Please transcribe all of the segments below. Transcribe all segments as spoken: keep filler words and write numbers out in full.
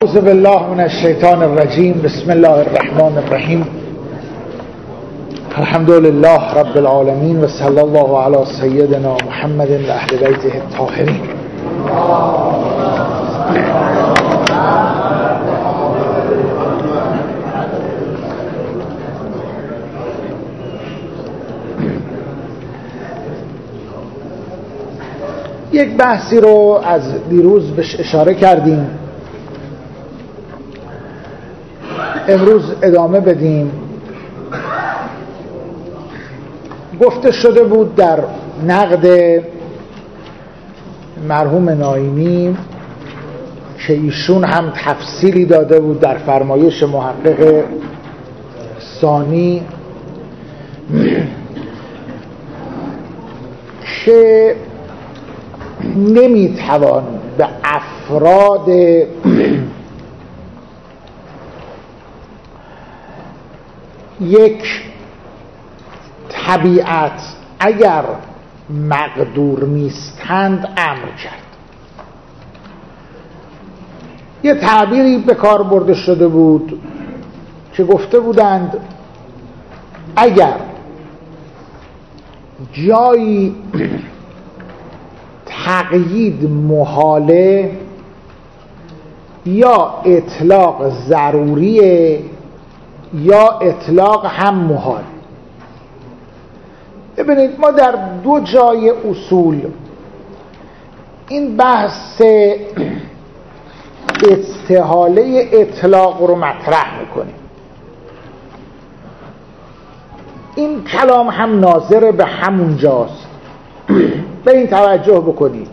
اعوذ بالله من الشیطان الرجیم. بسم الله الرحمن الرحیم. الحمد لله رب العالمین و صلی الله علی سیدنا محمد و اهل بیته الطاهرین. یک بحثی رو از دیروز بهش اشاره کردیم، امروز ادامه بدیم. گفته شده بود در نقد مرحوم ناینی که ایشون هم تفصیلی داده بود در فرمایش محقق ثانی که نمیتوان به افراد یک طبیعت اگر مقدور نیستند امر کرد. یه تعبیری به کار برده شده بود که گفته بودند اگر جایی تقیید محاله یا اطلاق ضروریه یا اطلاق هم محال. ببینید ما در دو جای اصول این بحث استحاله اطلاق رو مطرح میکنیم. این کلام هم ناظر به همون جاست. به این توجه بکنید،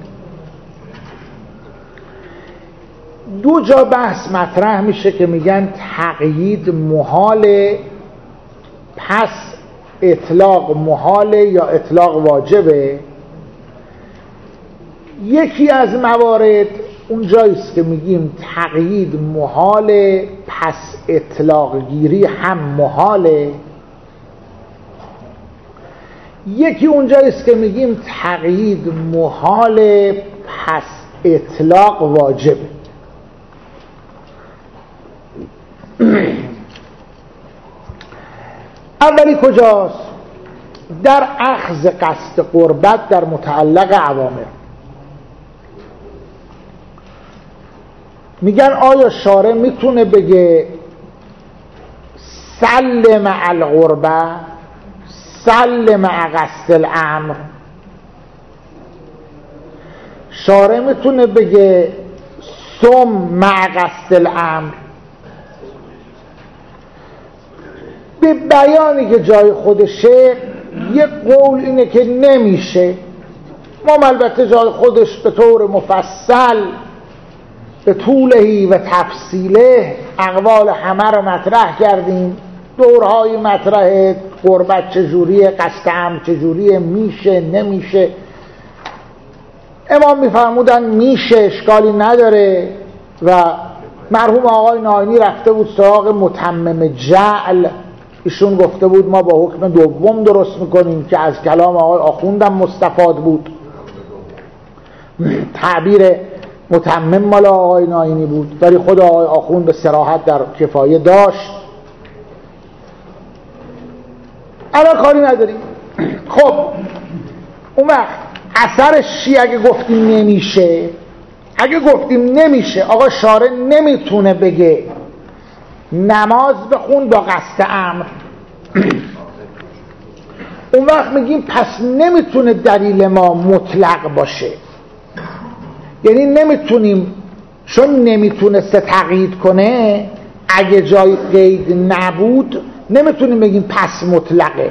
دو جا بحث مطرح میشه که میگن تقیید محاله پس اطلاق محاله یا اطلاق واجبه. یکی از موارد اون جاییست که میگیم تقیید محاله پس اطلاق گیری هم محاله. یکی اونجاییست که میگیم تقیید محاله پس اطلاق واجب. اولی کجاست؟ در اخذ قصد قربت در متعلق اوامر. میگن آیا شارع میتونه بگه سل مع القربه، سل مع قصد الامر؟ شارع میتونه بگه صم مع قصد الامر؟ به بیانی که جای خودشه یک قول اینه که نمیشه. ما البته جای خودش به طور مفصل به طولهی و تفصیله اقوال همه رو مطرح کردیم. دورهای مطرح قربت چجوریه، قصد امر چجوریه، میشه نمیشه. امام میفرمودن میشه، اشکالی نداره. و مرحوم آقای ناینی رفته بود سراغ متمم جعل. ایشون گفته بود ما با حکم دوم درست میکنیم که از کلام آقای آخوندم مستفاد بود. تعبیر متمم مال آقای ناینی بود، ولی خود آقای آخوند به صراحت در کفایه داشت. الان کاری نداریم. خب اون وقت اثرش چی اگه گفتیم نمیشه؟ اگه گفتیم نمیشه، آقا شارع نمیتونه بگه نماز بخون با قصد امر، اون وقت میگیم پس نمیتونه دلیل ما مطلق باشه. یعنی نمیتونیم، چون نمیتونسته تقیید کنه، اگه جای قید نبود نمیتونیم بگیم پس مطلقه.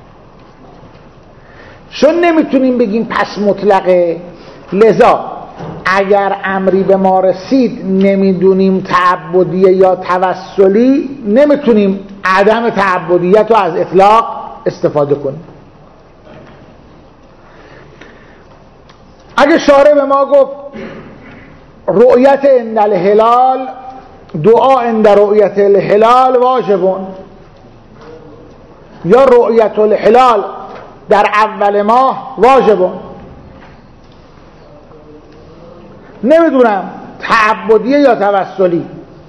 چون نمیتونیم بگیم پس مطلقه، لذا اگر امری به ما رسید نمیدونیم تعبدیه یا توسلی، نمیتونیم عدم تعبدیت رو از اطلاق استفاده کنیم. اگه شارع به ما گفت رؤیت عند الهلال، دعا عند رؤیت الهلال واجبون، یا رؤیت الهلال در اول ماه واجبون، نمیدونم تعبدیه یا توسلی،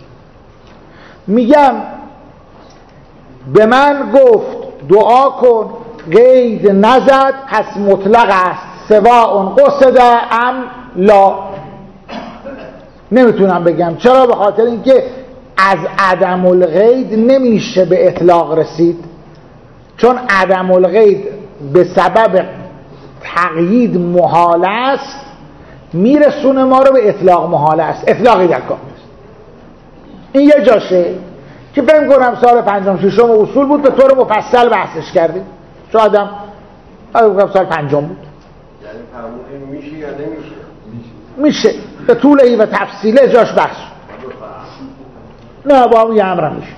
میگم به من گفت دعا کن، قید نزد، پس مطلق است. سواء قصد ام لا. نمیتونم بگم. چرا؟ به خاطر اینکه از عدم القید نمیشه به اطلاق رسید، چون عدم القید به سبب تقیید محال است، میرسونه ما رو به اطلاق محال است. اطلاقی در کار است. این یه جاشه که فهم کنم سال پنجم ششم اصول بود، به طور مفصل بحثش کردیم. شاید هم سال پنجم بود. یعنی فرمودین میشه یا نمیشه؟ میشه. به طول و تفصیله جاش بحث. نه با همون یه امرم میشه.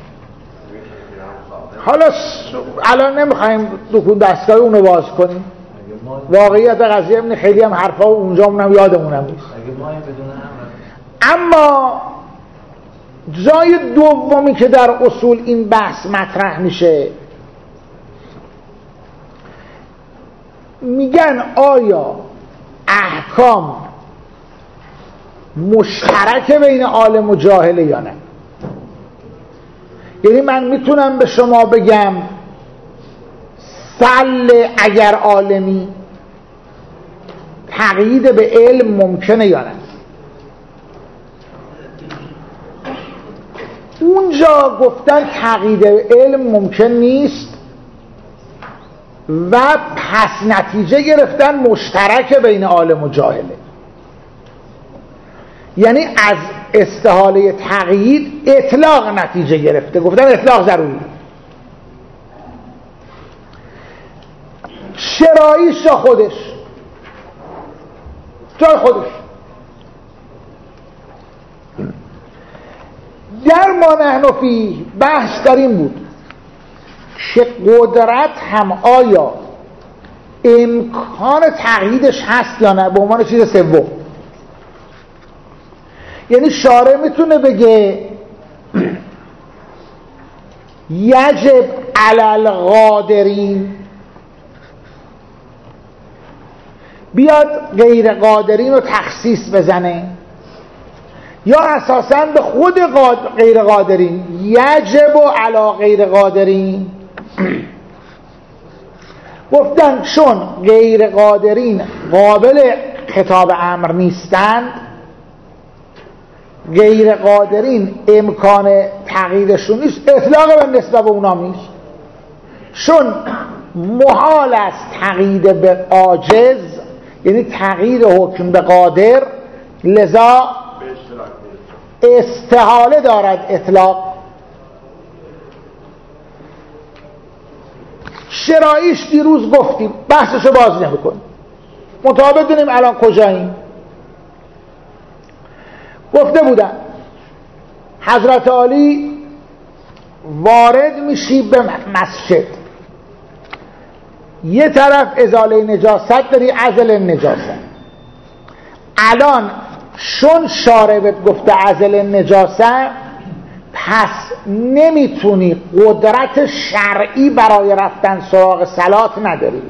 حالا الان نمیخوایم دکون دستگاه اونو باز کنیم. واقعیت قضیه اینه خیلی هم حرفا اونجا اونم یادمونم نیست. اما جای دومی که در اصول این بحث مطرح میشه، میگن آیا احکام مشترک بین عالم و جاهله یا نه؟ یعنی من میتونم به شما بگم سل اگر عالمی تقیید به علم ممکنه یا نه؟ اونجا گفتن تقیید به علم ممکن نیست و پس نتیجه گرفتن مشترک بین عالم و جاهله. یعنی از استحاله تقیید اطلاق نتیجه گرفته، گفتن اطلاق ضروری. شرایش جا خودش جای خودش در ما نحن فیه بحث در این بود که قدرت هم آیا امکان تقییدش هست یا نه، به عنوان چیز سوم. یعنی شارع میتونه بگه یجب علی القادرین، بیاد غیر قادرین رو تخصیص بزنه، یا اساساً به خود غیر قادرین یجب علی غیر قادرین. گفتن چون غیر قادرین قابل خطاب امر نیستند، غیر قادرین امکان تغییرشون نیست، اطلاق به نسبت به اونا نیست. چون محال است تغییر به عاجز، یعنی تغییر حکم به قادر، لذا استحاله دارد اطلاق. شرایش دیروز گفتیم، بحثشو باز نمی‌کنیم، مطابق بدونیم الان کجاییم. گفته بودن حضرت علی وارد میشی به مسجد، یه طرف ازاله نجاست داری، عزل نجاست. الان چون شارع بهت گفته عزل نجاست، پس نمیتونی قدرت شرعی برای رفتن سراغ صلات نداری،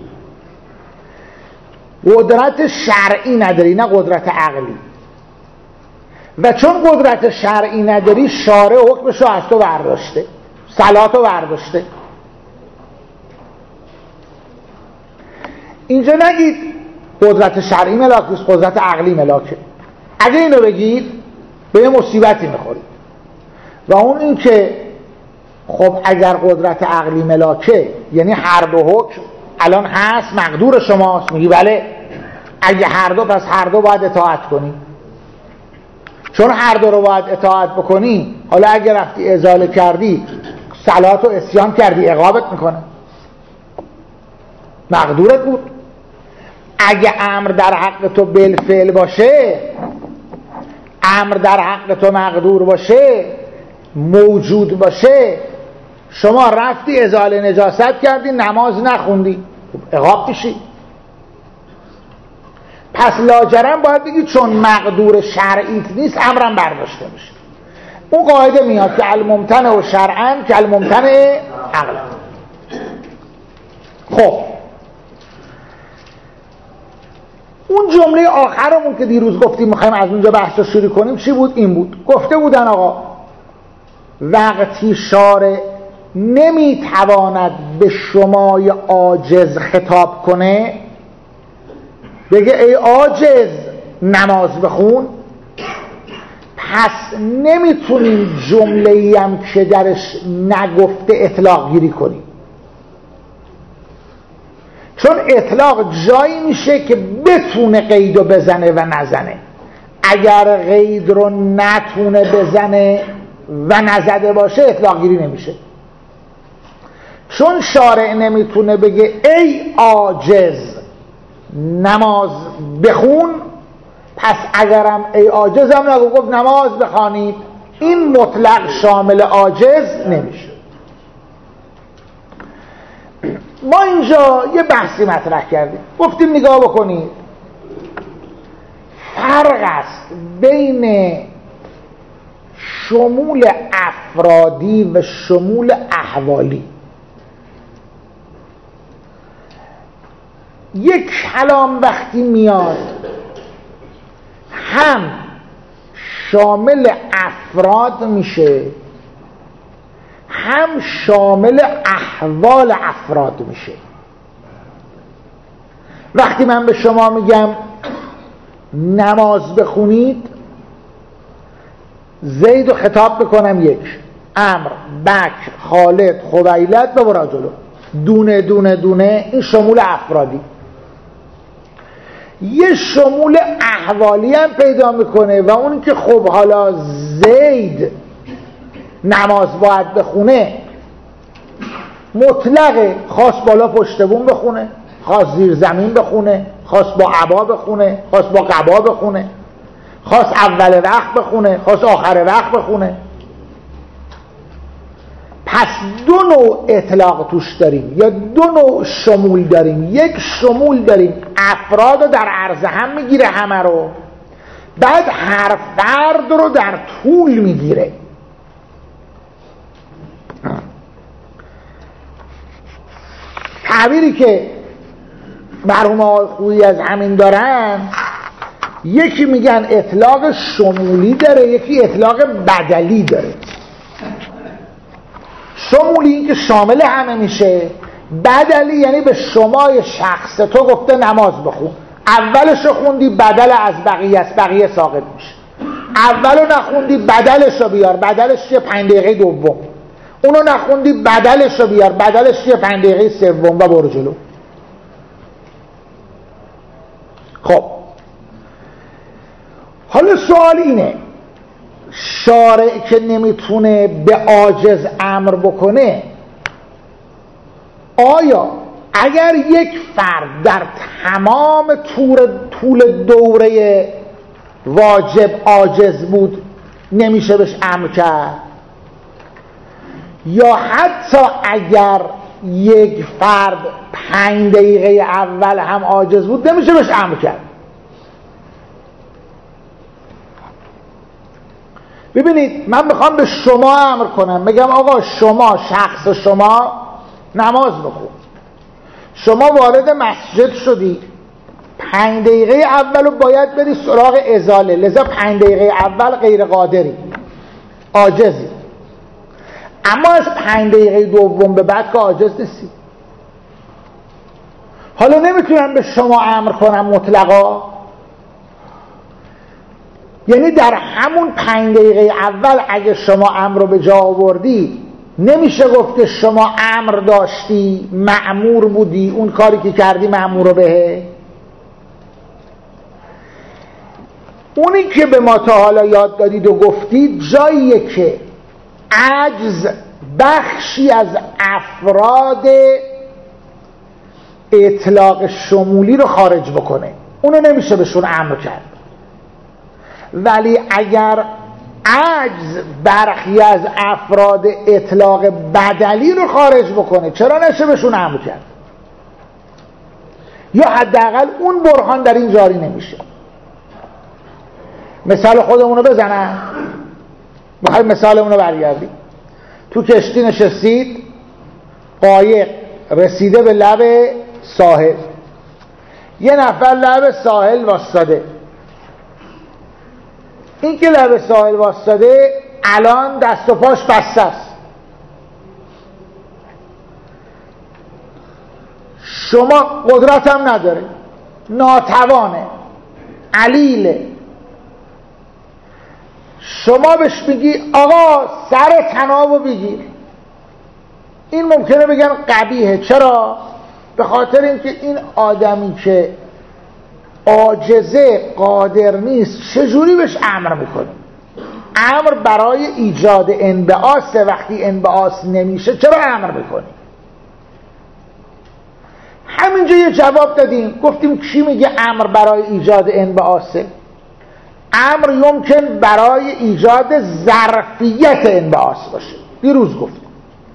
قدرت شرعی نداری، نه قدرت عقلی. و چون قدرت شرعی نداری، شارع حکمشو از تو برداشته، صلاتو برداشته. اینجا نگید قدرت شرعی ملاکه، قدرت عقلی ملاکه. اگه اینو بگید به یه مصیبتی میخورید، و اون این که خب اگر قدرت عقلی ملاکه یعنی هر دو حکم الان هست، مقدور شماست. میگی بله، اگه هر دو، پس هر دو باید اطاعت کنی. چون هر دو رو باید اطاعت بکنی، حالا اگه رفتی ازاله کردی، صلات و عصیان کردی، عقابت میکنه، مقدورت بود. اگه امر در حق تو بالفعل باشه، امر در حق تو مقدور باشه، موجود باشه، شما رفتی ازاله نجاست کردی، نماز نخوندی، عقاب میشی. پس لاجرم باید بگی چون مقدور شرعیت نیست، امرم برداشته میشه. اون قاعده میاد که الممتنع و شرعن که الممتنع عقلا. خب اون جمله آخرمون که دیروز گفتیم میخوایم از اونجا بحث رو شروع کنیم چی بود؟ این بود، گفته بودن آقا وقتی شارع نمیتواند به شمای عاجز خطاب کنه، بگه ای عاجز نماز بخون، پس نمیتونیم جمله‌ای هم که درش نگفته اطلاق گیری کنیم، چون اطلاق جایی میشه که بتونه قیدو بزنه و نزنه. اگر قید رو نتونه بزنه و نزده باشه اطلاق گیری نمیشه. چون شارع نمیتونه بگه ای عاجز نماز بخون، پس اگرم ای عاجز هم نگو گفت نماز بخوانید، این مطلق شامل عاجز نمیشه. ما اینجا یه بحثی مطرح کردیم، گفتیم نگاه بکنید فرق است بین شمول افرادی و شمول احوالی. یک کلام وقتی میاد هم شامل افراد میشه هم شامل احوال افراد میشه. وقتی من به شما میگم نماز بخونید، زید رو خطاب بکنم یک، عمرو، بکر، خالد، خبیلت و برا جلو، دونه دونه دونه، این شمول افرادی. یه شمول احوالی هم پیدا میکنه و اون که خب حالا زید نماز باید بخونه مطلقه، خواست بالا پشت بوم بخونه، خواست زیر زمین بخونه، خواست با عبا بخونه، خواست با قبا بخونه، خواست اول وقت بخونه، خواست آخر وقت بخونه. پس دو نوع اطلاق توش داریم یا دو نوع شمول داریم. یک شمول داریم افراد رو در عرض هم میگیره همه رو، بعد هر فرد رو در طول میگیره. تعبیری که مرحوم آقای خویی از همین دارن، یکی میگن اطلاق شمولی داره، یکی اطلاق بدلی داره. شمولی این که شامل همه میشه، بدلی یعنی به شمای شخص تو گفته نماز بخون، اولشو خوندی بدل از بقیه است، بقیه ساقط میشه. اولو نخوندی بدلشو بیار، بدلش یه پنج دقیقه دوم. اونو نخوندی بدلشو بیار، بدلش یه پنج دقیقه سوم و برو جلو. خب حالا سوال اینه، شارع که نمیتونه به عاجز امر بکنه، آیا اگر یک فرد در تمام طول دوره واجب عاجز بود نمیشه بهش امر کرد؟ یا حتی اگر یک فرد پنج دقیقه اول هم عاجز بود نمیشه بهش امر کرد؟ ببینید من میخوام به شما امر کنم، بگم آقا شما شخص شما نماز بخون. شما وارد مسجد شدی، پنج دقیقه اولو باید بری سراغ ازاله، لذا پنج دقیقه اول غیر قادری، عاجزی. اما از پنج دقیقه دوم به بعد که عاجز نیستی. حالا نمیتونم به شما امر کنم مطلقا، یعنی در همون پنج دقیقه اول اگه شما امر رو به جا آوردی نمیشه گفت که شما امر داشتی، مأمور بودی، اون کاری که کردی مأمور رو بهه. اونی که به ما تا حالا یاد دادید و گفتید جاییه که عجز بخشی از افراد اطلاق شمولی رو خارج بکنه، اونو نمیشه بهشون امر کرد. ولی اگر عجز برخی از افراد اطلاق بدلی رو خارج بکنه، چرا نشه بهشون امر کرد؟ یا حداقل اون برهان در این جاری نمیشه. مثال خودمون رو بزنم، بخواید مثالمون رو برگردیم. تو کشتی نشستید، قایق رسیده به لب ساحل، یه نفر لب ساحل واسطاده. این که لب ساحل واسطاده الان دست و پاش بسته است. شما قدرت هم نداره، ناتوانه، علیله. شما بهش میگی آقا سر طنابو بگیر، این ممکنه بگن قبیحه. چرا؟ به خاطر اینکه این آدمی که عاجزه، قادر نیست، چجوری بهش امر میکنه؟ امر برای ایجاد انبعاثه. وقتی انبعاث نمیشه چرا امر میکنی؟ همینجا یه جواب دادیم، گفتیم کی میگه امر برای ایجاد انبعاثه؟ امر یمکن برای ایجاد ظرفیت انبعاث باشه، دیروز گفتیم.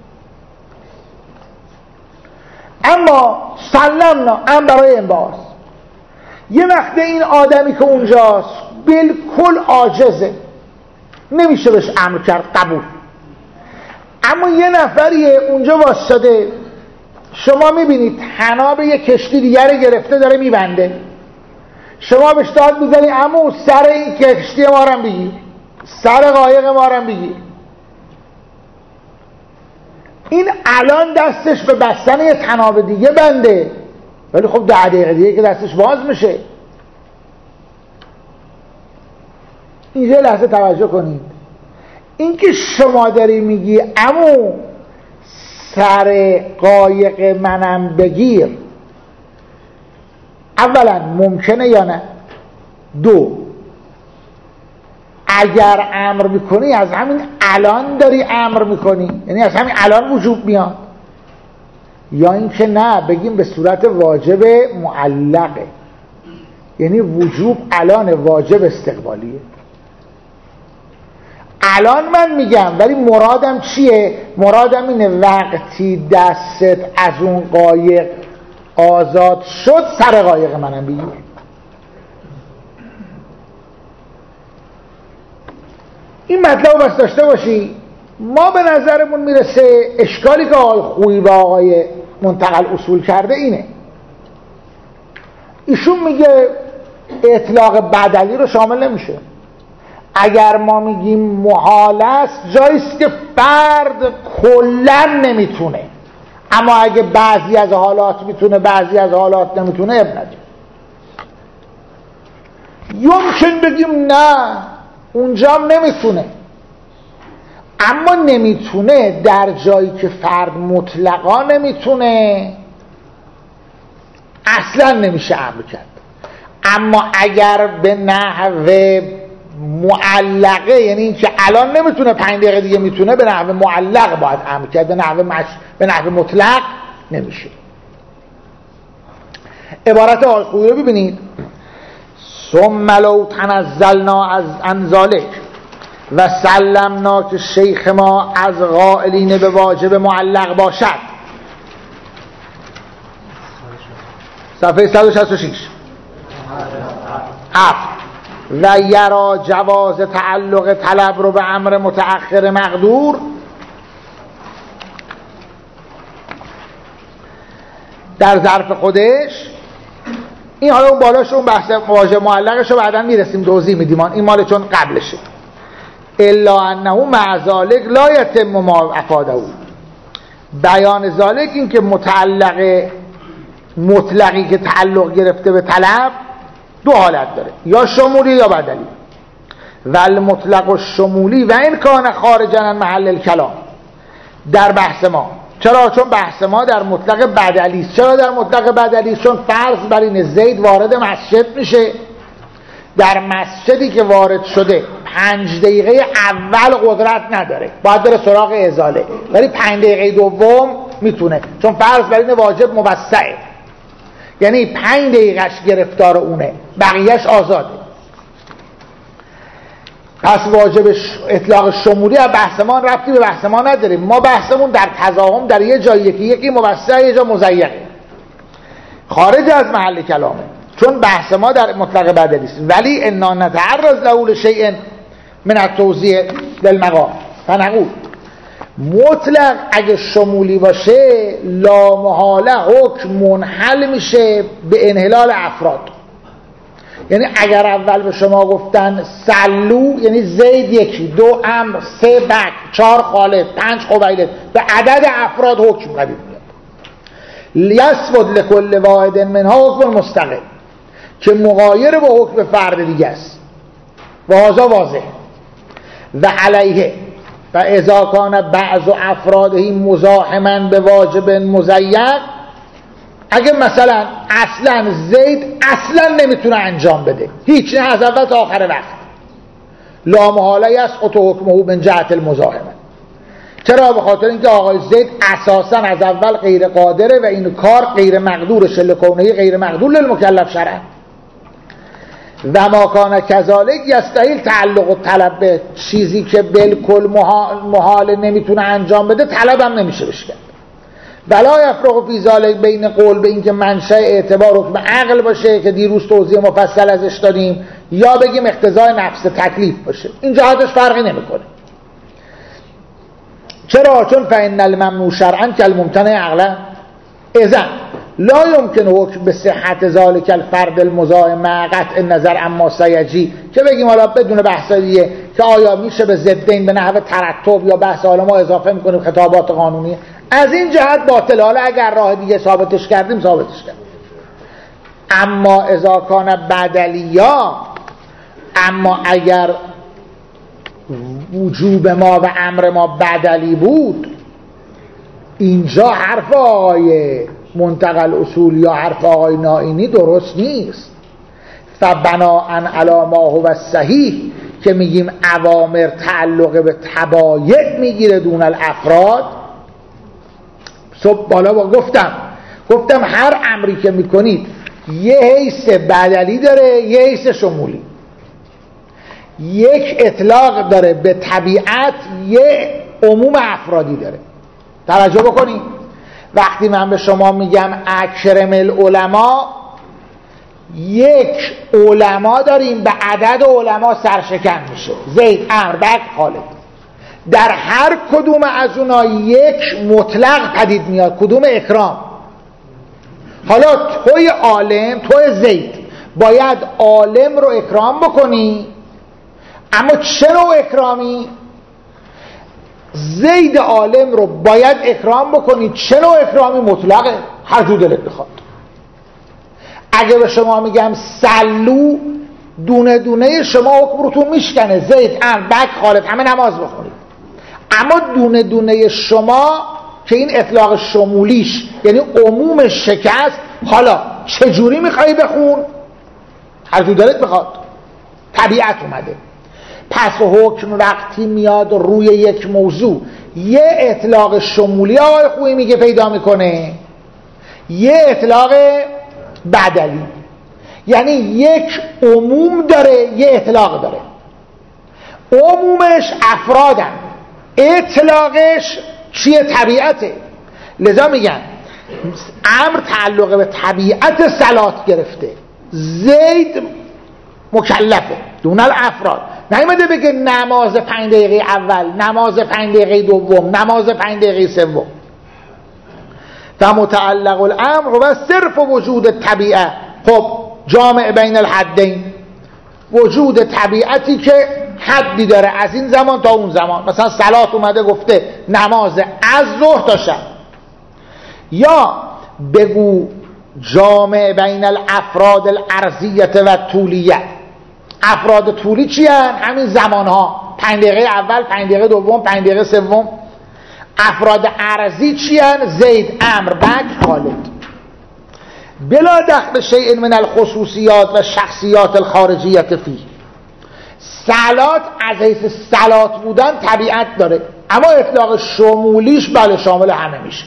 اما سلمنا امر برای انبعاث. یه وقته این آدمی که اونجاست بالکل عاجزه، نمیشه بهش امر کرد، قبول. اما یه نفریه اونجا واسطاده، شما میبینید طناب یه کشتی دیگری گرفته داره میبنده، شما بهش داد میزنی عمو سر این کشتی ما رو بگیر، سر قایق ما رو بگیر. این الان دستش به بستن یه طناب دیگه بنده، ولی خب ده دقیقه دیگه که دستش باز میشه. اینجا لحظه توجه کنید، این که شما داری میگی عمو سر قایق منم بگیر، اولا ممکنه یا نه؟ دو، اگر امر میکنی از همین الان داری امر میکنی، یعنی از همین الان وجوب میاد، یا اینکه نه بگیم به صورت واجب معلقه، یعنی وجوب الان، واجب استقبالیه. الان من میگم ولی مرادم چیه؟ مرادم اینه وقتی دستت از اون قایق آزاد شد سر قایق منم بگیر. این مطلب بس داشته باشی. ما به نظرمون میرسه اشکالی که آقای خویی و آقای منتقل اصول کرده اینه، ایشون میگه اطلاق بدلی رو شامل نمیشه. اگر ما میگیم محال است، جاییست که فرد کلن نمیتونه، اما اگه بعضی از حالات میتونه بعضی از حالات نمیتونه، اب نجه. یمکن بگیم نه اونجا هم نمیتونه، اما نمیتونه در جایی که فرد مطلقا نمیتونه اصلا نمیشه امر کرد. اما اگر به نحو معلقه، یعنی این که الان نمیتونه پنج دقیقه دیگه میتونه، به نحو معلق باید امر کرد، به نحو مش... به نحو مطلق نمیشه. عبارت آقای خویی رو ببینید، ثم لو تنزلنا از انزالک و سلمنا که شیخ ما از قائلین به واجب معلق باشد. صفحه صد و شصت و شش. هفت و یرا جواز تعلق طلب رو به امر متأخر مقدور، در ظرف خودش. این حالا اون بالاش اون بحث واژه معلقش رو بعداً میرسیم توضیح میدیم، این مال چون قبلشه. الا انه مع ذلک لا یتم ما افاده. بیان ذلک این که متعلق مطلقی که تعلق گرفته به طلب دو حالت داره، یا شمولی یا بدلی. ول مطلق و شمولی و این کان خارجا عن محل الکلام در بحث ما. چرا؟ چون بحث ما در مطلق بدلی است. چرا در مطلق بدلی است؟ چون فرض بر این زید وارد مسجد میشه، در مسجدی که وارد شده پنج دقیقه اول قدرت نداره، باید بره سراغ ازاله، ولی پنج دقیقه دوم میتونه، چون فرض بر این واجب موسعه، یعنی پنج دقیقهش گرفتار اونه، بقیهش آزاده. پس واجب اطلاق شمولی از بحث ما ربطی به بحث ما نداریم. ما بحثمون در تضاهم در یه جاییه که یکی موسع یه جا مضیقه، خارج از محل کلامه، چون بحث ما در مطلق بدلی است. ولی انا نتعرض له لشیء من التوزیع للمقام فنقول مطلق اگه شمولی باشه لا محاله حکم منحل میشه به انحلال افراد. یعنی اگر اول به شما گفتن سلو یعنی زید یکی، دو عمرو، سه بکر، چهار خالد، پنج خبیلد، به عدد افراد حکم قدیم میاد. یسود لکل واحد منها حکم مستقل که مغایر با حکم فرد دیگه است و هذا واضح. و علیه و اذا کان بعض افرادهی مزاحما به واجب مضیق، اگه مثلا اصلا زید اصلا نمیتونه انجام بده هیچ، نه از اول تا آخر وقت، لا محاله یسقط حکمه من جهت المزاحمه. چرا؟ به خاطر اینکه آقای زید اساسا از اول غیر قادره و این کار غیر مقدورشه، لکونه غیر مقدور للمکلف شرعا. و ما کان کذالک یستحیل تعلق و طلب به چیزی که بالکل محال, محال نمیتونه انجام بده، طلب هم نمیشه بشه کرد. ولا یفرق فی ذلک بین قول به اینکه منشأ اعتبار حکم عقل باشه که دیروز توضیح مفصل ازش دادیم، یا بگیم اقتضای نفس تکلیف باشه، این جهاتش فرقی نمیکنه. چرا؟ چون فإن الممنوع شرعا کالممتنع عقلا، اذن لا يمكن حکم به صحت ذلک الفرد المزاحم مع قطع النظر اما سیجی، که بگیم حالا بدون بحث دیگه که آیا میشه به ضدین به نحو ترتب یا بحث حالا ما اضافه میکنیم خطابات قانونی، از این جهت باطل. حالا اگر راه دیگه ثابتش کردیم ثابتش کردیم. اما اذا کان بدلیا، اما اگر وجوب ما و امر ما بدلی بود، اینجا حرف آقای منتقل اصول یا حرف آقای نائینی درست نیست. فبناءً علی ما هو صحیح که میگیم اوامر تعلق به تبایع میگیره دون الافراد. صبح بالا با گفتم گفتم هر امری که میکنید یه حیث بدلی داره، یه حیث شمولی. یک اطلاق داره به طبیعت، یه عموم افرادی داره. توجه بکنید، وقتی من به شما میگم اکرم العلماء، یک علما داریم به عدد علما سرشکن میشه، زید، عمرو، بکر، خالد. در هر کدوم از اونا یک مطلق پدید میاد، کدوم اکرام. حالا توی عالم، توی زید باید عالم رو اکرام بکنی، اما چه نوع اکرامی؟ زید عالم رو باید اکرام بکنی، چه نوع اکرامی؟ مطلقه، هر جو دلت بخواد. اگه به شما میگم سلو، دونه دونه شما حکم روتون میشکنه، زید، عمرو، بکر، خالد، همه نماز بخونید. اما دونه دونه شما که این اطلاق شمولیش یعنی عموم شکست، حالا چجوری میخوایی بخون؟ هر جو دلت بخواد، طبیعت اومده. پس حکم وقتی میاد روی یک موضوع یه اطلاق شمولی آقای خویی میگه پیدا میکنه، یه اطلاق بدلی، یعنی یک عموم داره، یه اطلاق داره. عمومش افرادن، اطلاقش چیه؟ طبیعته. لذا میگن امر تعلق به طبیعت صلات گرفته، زید مکلفه دون الافراد. نمیده بگه نماز پنج دقیقه اول، نماز پنج دقیقه دوم، نماز پنج دقیقه سوم. فمتعلق الامر و صرف وجود طبیعه. خب جامع بین الحدین، وجود طبیعتی که حدی داره از این زمان تا اون زمان. مثلا صلات اومده گفته نماز از ظهر تا شب، یا بگو جامع بین الافراد الارضیه و طولیه. افراد طولی چی هن؟ همین زمان ها، پنج دقیقه اول، پنج دقیقه دوم، پنج دقیقه سوم. افراد عرضی چی هن؟ زید، عمرو، بکر، خالد. بلا دخل شیء من الخصوصیات و شخصیات الخارجیت فیه. صلات از حیث صلات بودن طبیعت داره، اما اطلاق شمولیش بله شامل همه میشه.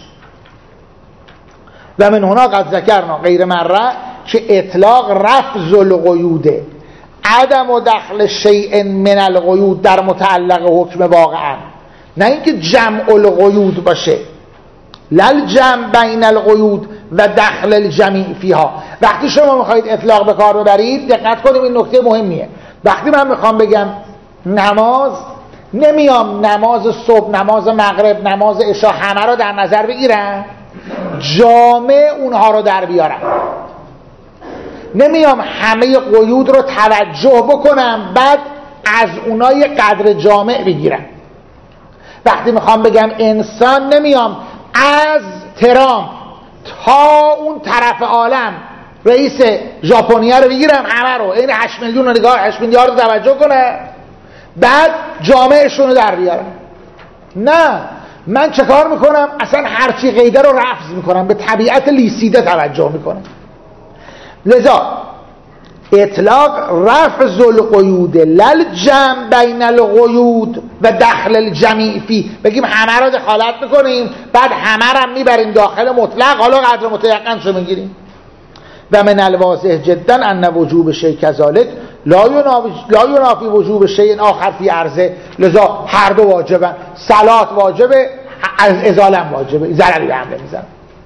و من هنا قد ذکرنا غیر مره که اطلاق رفض القیوده، عدم و دخل شیء من القیود در متعلق حکم واقعا، نه اینکه جمع القیود باشه، لل جمع بین القیود و دخل الجمیع فیها. وقتی شما میخواید اطلاق به کار ببرید دقت کنیم، این نکته مهمیه. وقتی من میخوام بگم نماز، نمیام نماز صبح، نماز مغرب، نماز عشا همه رو در نظر بگیرم، جامع اونها رو در بیارم. نمیام همه قیود رو توجه بکنم بعد از اونای قدر جامع بگیرم. وقتی میخوام بگم انسان نمیام از ترامپ تا اون طرف عالم رئیس ژاپنیا رو بگیرم همه رو، این هشت میلیون رو نگاه هشت میلیارد رو توجه کنه بعد جامعشون رو در بیارم. نه، من چه کار میکنم؟ اصلا هرچی قیده رو رفض میکنم، به طبیعت لیسیده توجه میکنم. لذا اطلاق رفض القیود لل جمع بین القیود و دخل الجمیع فی، بگیم همه رو دخالت میکنیم بعد همه رو میبریم داخل مطلق، حالا قدر متیقن شو میگیریم. و من الواضح جدا ان وجوب شیء کذالک لا ینافی لا ینافی وجوب شیء آخر فی عرضه. لذا هر دو واجبن، صلات واجبه، از ازالم واجبه، ضرری به هم نمیزنه.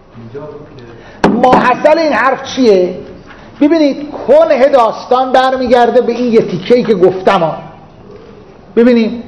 ماحصل این حرف چیه؟ ببینید کنه داستان برمیگرده به این یه تیکه‌ای که گفتم ها. ببینید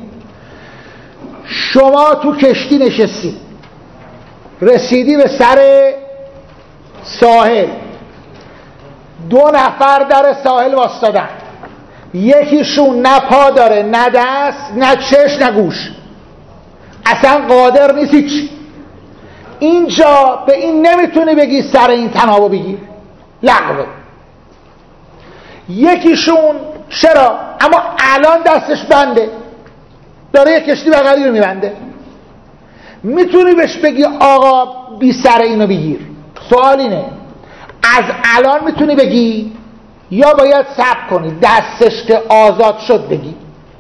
شما تو کشتی نشستی، رسیدی به سر ساحل، دو نفر در ساحل واسطادن، یکیشون نه پا داره نه دست نه چشم نه گوش، اصلا قادر نیست هیچ. اینجا به این نمیتونی بگی سر این تنابو بگیر، لغوه. یکیشون چرا؟ اما الان دستش بنده، داره یک کشتی بغلی رو میبنده، میتونی بهش بگی آقا بی سر اینو بگیر؟ سوال اینه، از الان میتونی بگی یا باید صبر کنی دستش که آزاد شد بگی؟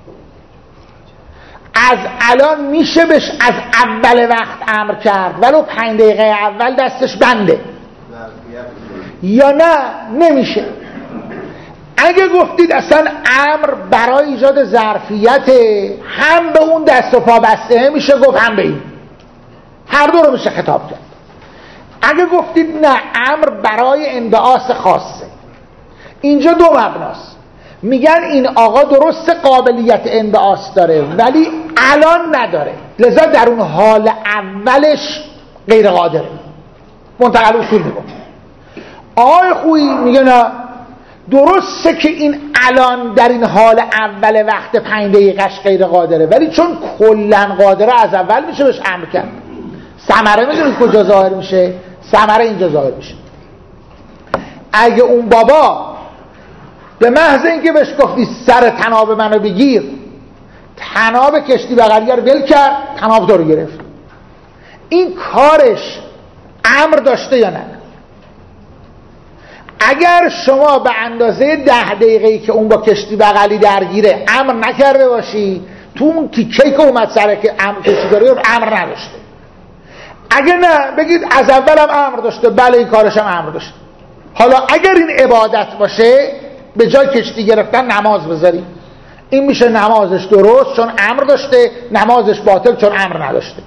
از الان میشه بهش از اول وقت امر کرد ولو پنج دقیقه اول دستش بنده یا نه؟ نمیشه. اگه گفتید اصلا امر برای ایجاد ظرفیت، هم به اون دست و پا بسته میشه گفت هم به این، هر دو رو میشه خطاب کرد. اگه گفتید نه امر برای انبعاث خاصه، اینجا دو مبناست. میگن این آقا درست قابلیت انبعاث داره ولی الان نداره، لذا در اون حال اولش غیر قادره. منتقل اصول میگم آقای خویی میگه نه، درسته که این الان در این حال اول وقت پنج دقیقش غیر قادره، ولی چون کلن قادره از اول میشه بهش امر کرد. ثمره میدونید کجا ظاهر میشه؟ ثمره اینجا ظاهر میشه. اگه اون بابا به محض اینکه بهش گفتی سر تناب منو بگیر، تناب کشتی بغلیه رو ول کرد، تناب تو رو گرفت، این کارش امر داشته یا نه؟ اگر شما به اندازه ده دقیقه‌ای که اون با کشتی بغلی درگیره امر نکرده باشی، تو اون تیکه‌ای که اومد سر که امر کشتی داره امر نداشته. اگه نه بگید از اولم امر داشته، بله این کارش هم امر داشته. حالا اگر این عبادت باشه به جای کشتی گرفتن نماز بذاری، این میشه نمازش درست چون امر داشته، نمازش باطل چون امر نداشته.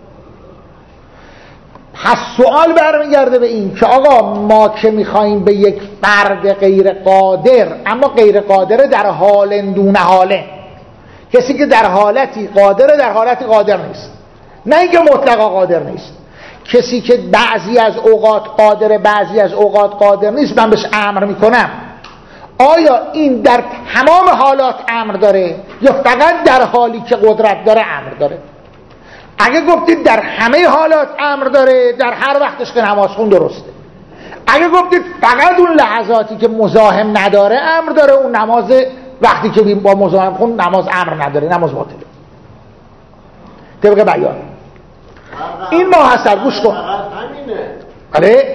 پس سوال برمیگرده به این که آقا ما که میخواییم به یک فرد غیر قادر، اما غیر قادر در حال دون حاله، کسی که در حالتی قادره در حالتی قادر نیست، نه اینکه مطلقا قادر نیست، کسی که بعضی از اوقات قادره بعضی از اوقات قادر نیست، من بهش امر میکنم، آیا این در تمام حالات امر داره یا فقط در حالی که قدرت داره امر داره؟ اگه گفتید در همه حالات امر داره، در هر وقتش که نماز خون درسته. اگه گفتید فقط اون لحظاتی که مزاحم نداره امر داره، اون نماز وقتی که با مزاحم خون نماز امر نداره، نماز باطله. طبق بیان این ما حسر گوش کن. آره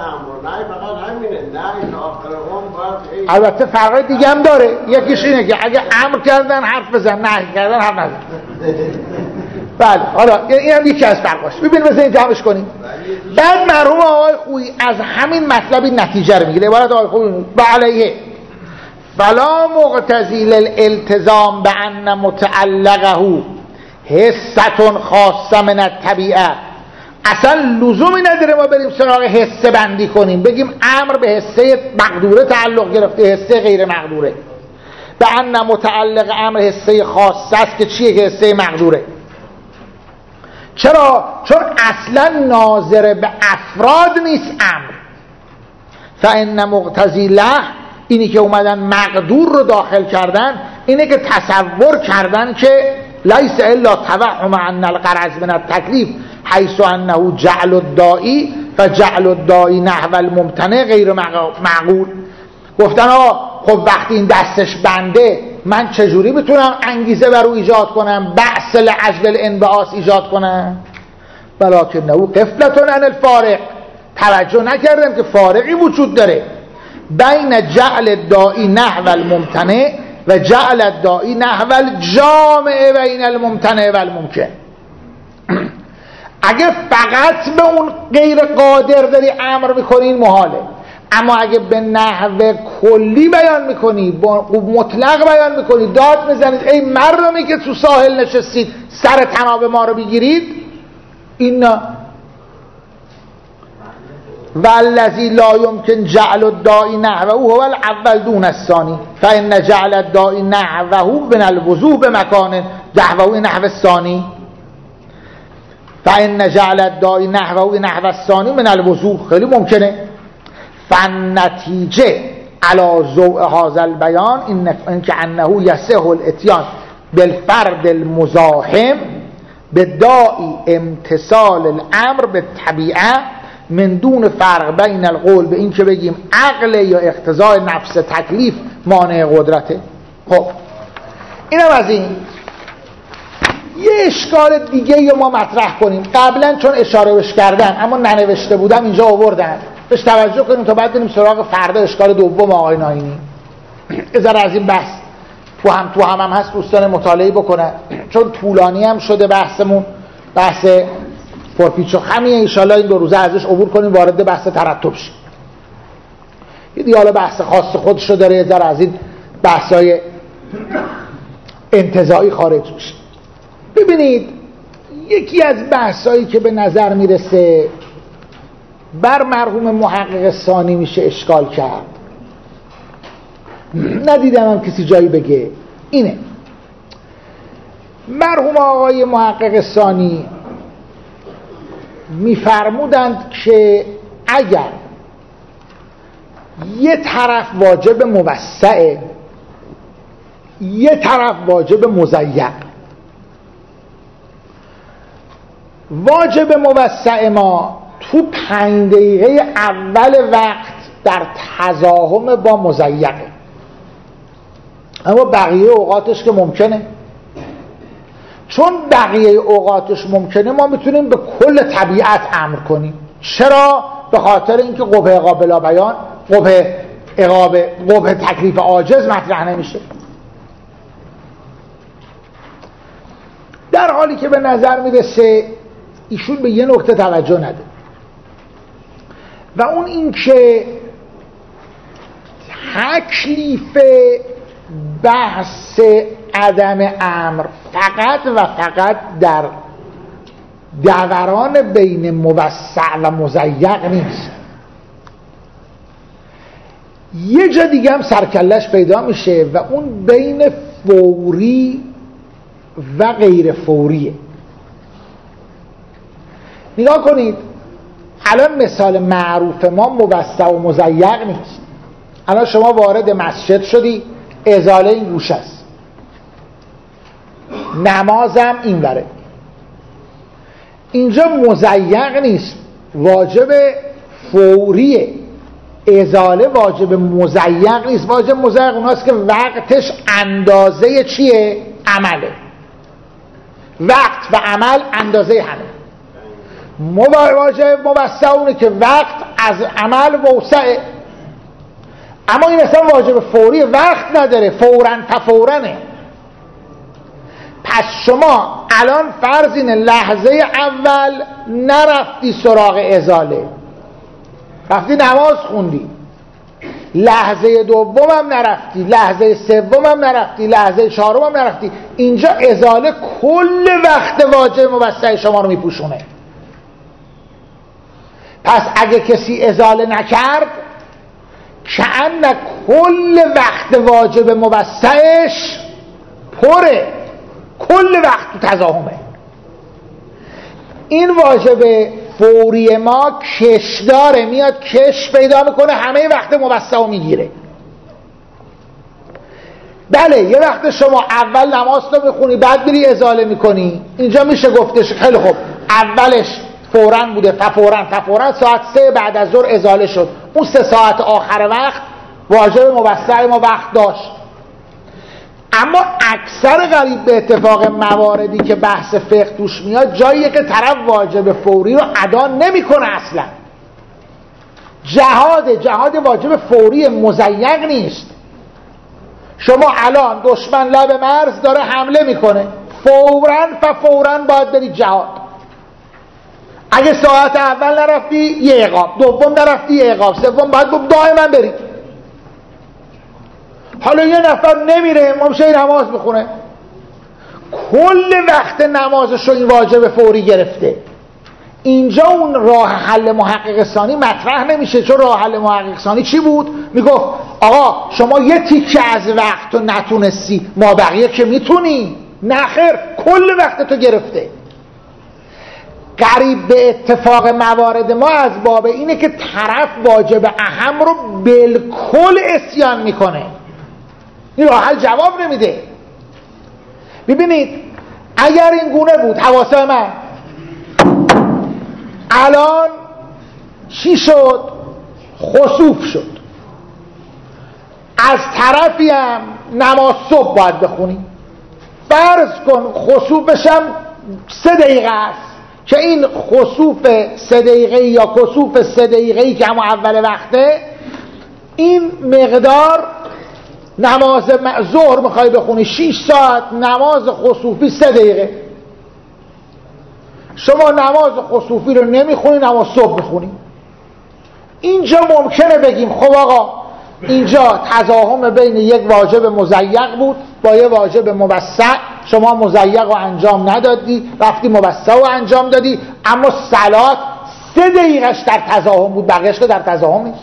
البته فرق دیگه هم داره، یکیش اینه که اگه امر کردن حرف بزن، نهی کردن حرف نزن. بله حالا این هم یکی از فرقاش. ببین مثلا این جمعش کنیم. بعد مرحوم آقای خویی از همین مطلبی نتیجه رو میگیره. عبارت آقای خویی و علیه فلا مقتضی للالتزام بان متعلقه حسة خاصه من الطبیعه. اصلا لزومی نداره ما بریم سراغ حسه بندی کنیم، بگیم امر به حسه مقدوره تعلق گرفته، حسه غیر مقدوره. به ان متعلق امر حسه خاصه است که چیه که حسه مقدوره. چرا؟ چون اصلا ناظر به افراد نیست امر، فان مقتضی له، اینی که اومدن مقدور رو داخل کردن اینه که تصور کردن که لیس الا توهم ان الغرض من التکلیف حیث انه جعل الداعی فجعل الداعی نحو الممتنع غیر معقول. گفتن آقا خب وقتی این دستش بنده من چجوری میتونم انگیزه بر او ایجاد کنم، بأس لعجل الانبعاث ایجاد کنم؟ ولکنه غفلة عن الفارق، توجه نکردم که فارقی وجود داره بین جعل الداعی نحو الممتنع و جعل الداعی نحو الجامع بین الممتنع و الممکن. اگه فقط به اون غیر قادر داری امر میکنی این محاله، اما اگه به نحو کلی بیان میکنی، با مطلق بیان میکنی، داد میزنید ای مردمی که تو ساحل نشستید سر طناب ما رو بگیرید، این والذی لا یمکن جعل الداعی نحوه هو الاول دون الثانی فان جعل الداعی نحوه من الوضوح بمکان دعوه نحو الثانی فان جعل الداعی نحوه نحو الثانی من الوضوح. خیلی ممکنه. فالنتیجه علی ضوء هذا البیان این که انه یصح الاتیان بالفرد المزاحم بداعی امتثال الامر بالطبیعه من دون فرق بین القول به این که بگیم عقل یا اقتضای نفس تکلیف مانع قدرته. خب اینم از این. یه اشکال دیگه یا ما مطرح کنیم، قبلا چون اشاره بش کردن اما ننوشته بودم اینجا آوردن، بهش توجه کنیم تا بعد بریم سراغ فردا اشکال دوم آقای ناینی. یه ذره از این بحث تو هم تو هم, هم هست، دوستان مطالعه بکنن چون طولانی هم شده بحثمون، بحث پرپیچ و خمیه. انشالله این دو روزه ازش عبور کنیم وارد بحث ترتب شیم. یه دیالا بحث خاص خودشو داره، یه ذره از این بحثای انتزاعی خارج میشه. ببینید یکی از بحثایی که به نظر میرسه بر مرحوم محقق ثانی میشه اشکال کرد، ندیدم هم کسی جایی بگه، اینه مرحوم آقای محقق ثانی میفرمودند که اگر یه طرف واجب موسعه یه طرف واجب مضیق، واجب موسع ما تو پنج دقیقه اول وقت در تزاحم با مضیقه، اما بقیه اوقاتش که ممکنه. چون بقیه اوقاتش ممکنه ما میتونیم به کل طبیعت امر کنیم. چرا؟ به خاطر اینکه قبح قابل بیان، قبح اقابه، قبح تکلیف عاجز مطرح نمیشه. در حالی که به نظر میرسه ایشون به یه نکته توجه نده و اون این که تکلیف بحث عدم امر فقط و فقط در دوران بین موسع و مضیق نیست. یه جا دیگه هم سرکلش پیدا میشه و اون بین فوری و غیر فوریه. نگاه کنید الان مثال معروف ما موسع و مضیق نیست. الان شما وارد مسجد شدی، ازاله این گوشه است، نمازم این بره، اینجا مضیق نیست، واجب فوریه. ازاله واجب مضیق نیست. واجب مضیق اوناست که وقتش اندازه چیه؟ عمله. وقت و عمل اندازه همه. واجب موسع اونه که وقت از عمل موسعه، اما این اصلا واجب فوری، وقت نداره، فوراً تفورنه. پس شما الان فرض اینه لحظه اول نرفتی سراغ ازاله، رفتی نماز خوندی، لحظه دوم هم نرفتی، لحظه سوم هم نرفتی، لحظه چهارم هم نرفتی، اینجا ازاله کل وقت واجب موسع شما رو میپوشونه. پس اگه کسی ازاله نکرد کأن کل وقت واجب موسعش پره، کل وقت تو تزاحمه. این واجب فوری ما کشداره، میاد کش پیدا میکنه، همه وقت موسع میگیره. بله یه وقت شما اول نماز رو میخونی بعد میری ازاله میکنی، اینجا میشه گفتش خیلی خوب اولش فوراً بوده، ففوراً ففوراً ساعت سه بعد از ظهر ازاله شد، اون سه ساعت آخر وقت واجب موسع ما وقت داشت. اما اکثر قریب به اتفاق مواردی که بحث فقه توش میاد جاییه که طرف واجب فوری رو ادا نمیکنه اصلا. جهاد جهاد واجب فوری مزیق نیست. شما الان دشمن لب مرز داره حمله میکنه، فوراً فوراً باید بری جهاد. اگه ساعت اول نرفتی یه عقاب، دوم نرفتی یه عقاب، سوم باید دائما بری. حالا یه نفر نمیره، ممشه نماز بخونه، کل وقت نمازش رو این واجب فوری گرفته. اینجا اون راه حل محقق ثانی مطرح نمیشه، چون راه حل محقق ثانی چی بود؟ میگفت آقا شما یه تیکه از وقت رو نتونستی، ما بقیه که میتونی. نه خیر، کل وقت تو گرفته. قریب به اتفاق موارد ما از باب اینه که طرف واجب اهم رو بالکل عصیان میکنه، این راه حل جواب نمیده. ببینید اگر این گونه بود حواسه من، الان چی شد؟ خسوف شد. از طرفی هم نماز صبح باید بخونی، فرض کن خسوفش هم سه دقیقه است، که این خسوف سه دقیقه یا کسوف سه دقیقه‌ای که همون اول وقته، این مقدار نماز ظهر میخوای بخونی شش ساعت، نماز خسوفی سه دقیقه. شما نماز خسوفی رو نمیخونی، نماز صبح بخونی. اینجا ممکنه بگیم خب آقا اینجا تضاهم بین یک واجب مزیق بود با یک واجب موسع، شما مزیق رو انجام ندادی رفتی موسع رو انجام دادی، اما صلات سه دقیقش در تضاهم بود، بقیهش که در تضاهم نیست.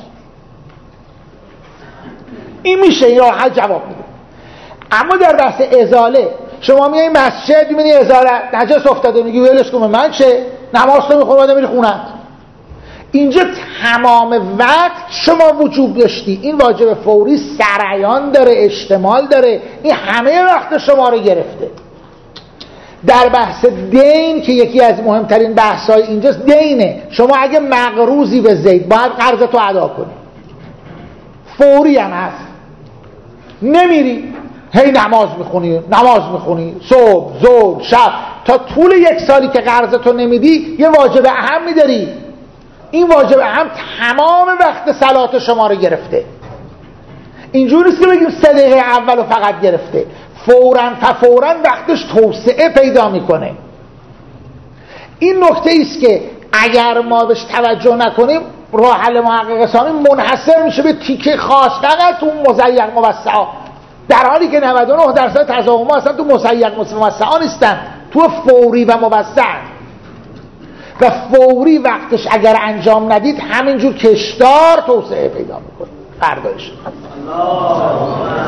این میشه، این راه حل جواب میده. اما در بحث ازاله شما میای مسجد میبینی ازاله نجس افتاده، میگی ولش کن، من چه؟ نماز تو میخونی بعد میری خونت. اینجا تمام وقت شما وجوب داشتی، این واجب فوری سرعیان داره، اشتمال داره، این همه وقت شما رو گرفته. در بحث دین که یکی از مهمترین بحث‌های اینجاست، دینه. شما اگه مقروضی به زید باید قرضتو ادا کنی، فوری هم هست، نمیری هی نماز میخونی نماز میخونی صبح ظهر شب تا طول یک سالی که قرضتو نمیدی، یه واجب اهم میداری. این واجب اهم تمام وقت صلات شما رو گرفته. اینجوری نیست که بگیم سه دقیقه اولو فقط گرفته، فوراً فوراً وقتش توسعه پیدا میکنه. این نکته ایست که اگر ما بهش توجه نکنیم راه حل محقق ثانی منحصر میشه به تیکه خاص، فقط اون مزیق موسع، در حالی که نود و نه درصد تضاهم اصلا تو مزیق موسع نیستن، تو فوری و موسع. و فوری وقتش اگر انجام ندید همینجور کشدار توسعه پیدا میکنه. فردایش